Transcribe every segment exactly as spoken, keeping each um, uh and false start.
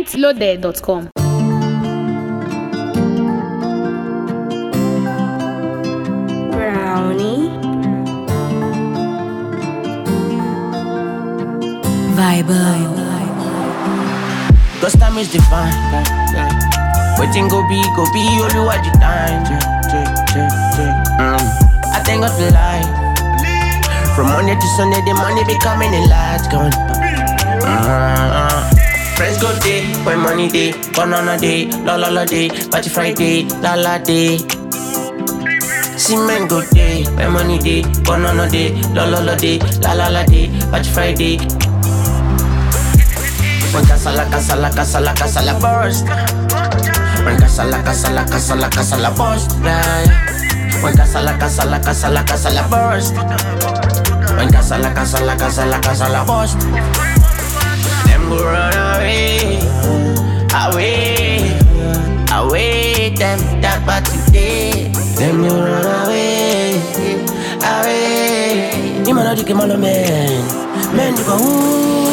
Entloaded dot com. Brownie Vibe. Cause time is divine. Waiting go be, go be, only what you time. Mm. I thank God for life. From Monday to Sunday, the money be coming in large gun. Uh-huh. Friends go day, when money day, banana day, la la la day, party Friday, la la day. See men go day, when money day, banana day, la la la day, la la la day, party Friday. When casala, casala, casala, casala burst. When casala, casala, casala, casala burst. When casala, casala, casala, casala burst. When casala, casala, casala, casala burst. Them go run away, away, away. Them that but today. Them go run away, away. You man, you can man, man, man, you go. Ooh.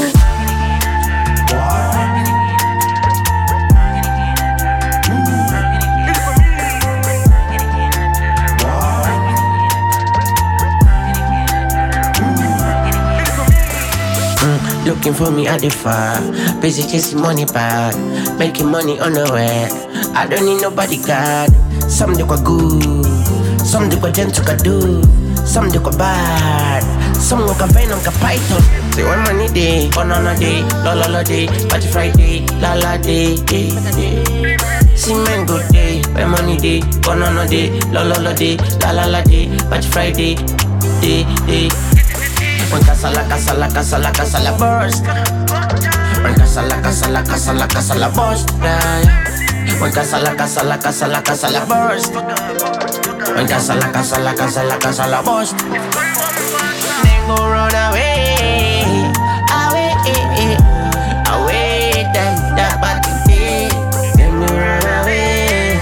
Looking for me at the far, busy chasing money back, making money on the way. I don't need nobody God. Some they quite good, some they quite gentle can do, some they quite bad, some go campaign on python. Say when money day, banana day, la la la day, party Friday, la la day, day, day. See men go day, when money day, banana day, la la la day, la la la day, party Friday, day, day. When casala, casala, casala, casala burst. When casala, casala, casala, casala burst. When casala, casala, casala, casala burst. When casala, casala, casala, casala burst. Then go run away, away, away. Them that bad today. Then go run away,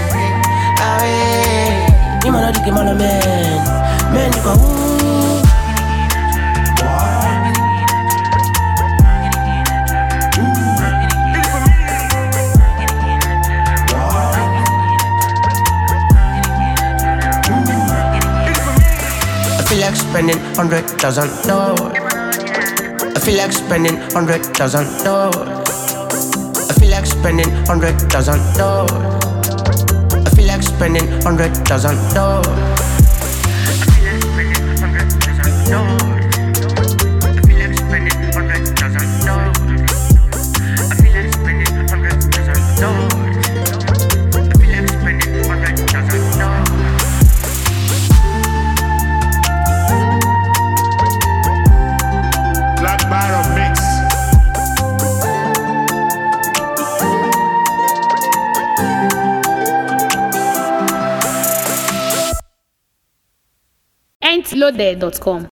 away. You man, you man, man, man, you go. I feel like spending hundred thousand dollars. I feel like spending hundred thousand dollars. I feel like spending hundred thousand dollars. I feel like spending hundred thousand dollars. I feel like spending hundred thousand dollars. I feel like spending hundred thousand dollars. I feel like spending hundred thousand dollars. I feel like spending hundred thousand dollars. Entloaded dot com.